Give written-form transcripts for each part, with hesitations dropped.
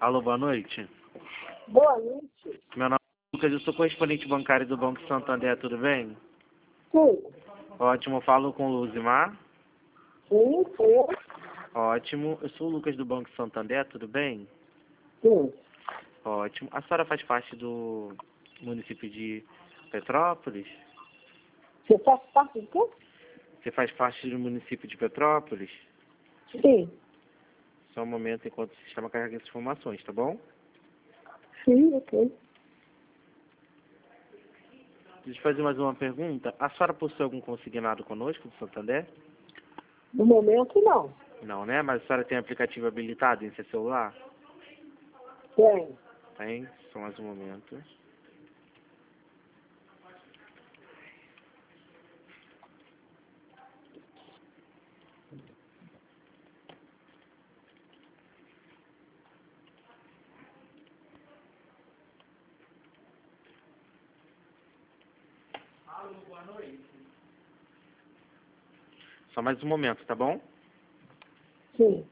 Alô, boa noite. Boa noite. Meu nome é Lucas, eu sou correspondente bancário do Banco Santander, tudo bem? Sim. Ótimo, falo com o Luzimar. Sim, sim. Ótimo, eu sou o Lucas do Banco Santander, tudo bem? Sim. Ótimo. A senhora faz parte do município de Petrópolis? Você faz parte do quê? Você faz parte do município de Petrópolis? Sim. Só um momento enquanto o sistema carrega essas informações, tá bom? Sim, ok. Deixa eu fazer mais uma pergunta. A senhora possui algum consignado conosco do Santander? No momento, não. Não, né? Mas a senhora tem aplicativo habilitado em seu celular? Tem. Tem? Só mais um momento. Só mais um momento, tá bom? Sim.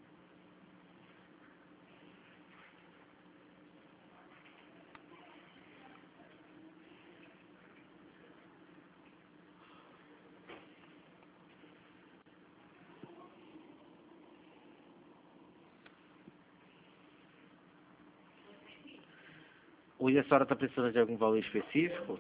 Hoje a senhora está precisando de algum valor específico?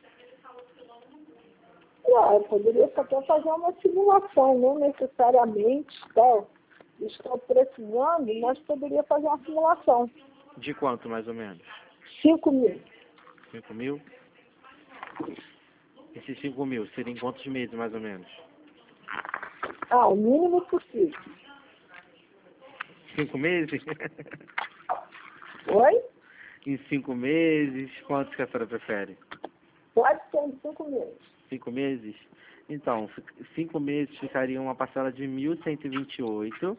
Não, eu poderia até fazer uma simulação, não necessariamente, tal. Estou precisando, mas poderia fazer uma simulação. De quanto, mais ou menos? 5.000. 5 mil? Esses 5 mil seriam em quantos meses, mais ou menos? Ah, o mínimo possível. 5 meses? Oi? Em 5 meses, quantos que a senhora prefere? Pode ser em 5 meses. 5 meses? Então, 5 meses ficaria uma parcela de 1.128,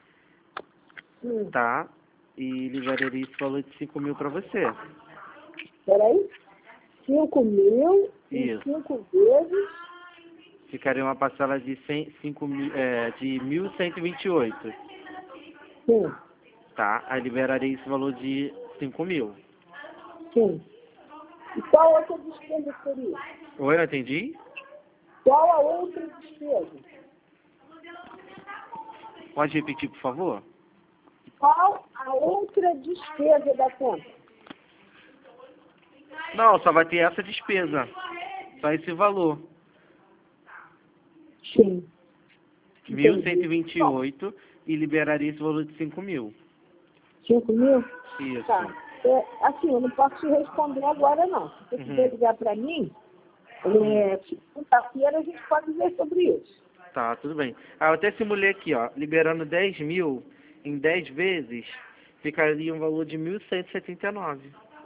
tá? E liberaria esse valor de 5 mil para você. Peraí. 5.000 e Isso. 5 vezes. Ficaria uma parcela de 5 mil, de 1.128, Sim, tá? Aí liberaria esse valor de 5 mil. sim. E qual outra despesa seria? Oi, não entendi? Qual a outra despesa? Pode repetir, por favor? Qual a outra despesa da conta? Não, só vai ter essa despesa. Só esse valor. Sim. 1.128 e liberaria esse valor de 5 mil. 5.000? Isso. Tá. Assim, eu não posso te responder agora, não. Se você quiser ligar para mim, quinta-feira a gente pode ver sobre isso. Tá, tudo bem. Ah, eu até simulei aqui, ó. Liberando 10 mil em 10 vezes, ficaria um valor de 1.179.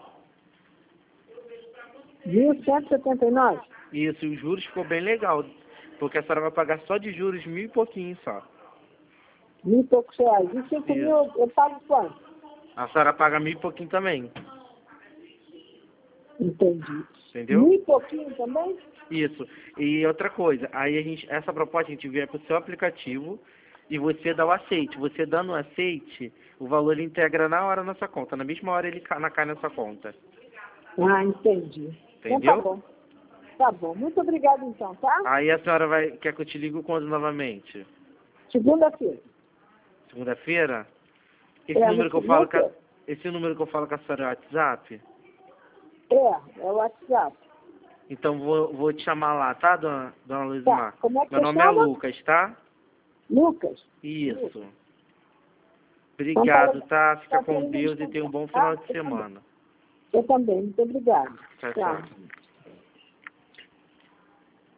1.179? Isso, e os juros ficou bem legal. Porque a senhora vai pagar só de juros 1.000 e pouquinho só. 1.000 e poucos reais. E 5.000 eu pago quanto? A senhora paga 1.000 e pouquinho também. Entendi. Entendeu? 1.000 e pouquinho também? Isso. E outra coisa, aí essa proposta a gente envia para o seu aplicativo e você dá o aceite. Você dando o aceite, o valor ele integra na hora na sua conta. Na mesma hora ele cai na sua conta. Ah, entendi. Então Entendeu? tá bom. Tá bom. Muito obrigada então, tá? Aí a senhora quer que eu te ligue quando novamente? Segunda-feira. Segunda-feira? Esse número que eu falo com a senhora é o WhatsApp? É o WhatsApp. Então vou te chamar lá, tá, dona Luzimar? Tá. Como é que Meu você nome é chama? Lucas, tá? Lucas. Isso. Então, Obrigado, tá? Fica tá com tendo Deus e tenha um bom final de Eu também. semana. Eu também. Muito obrigada. Tchau, Tchau. tchau.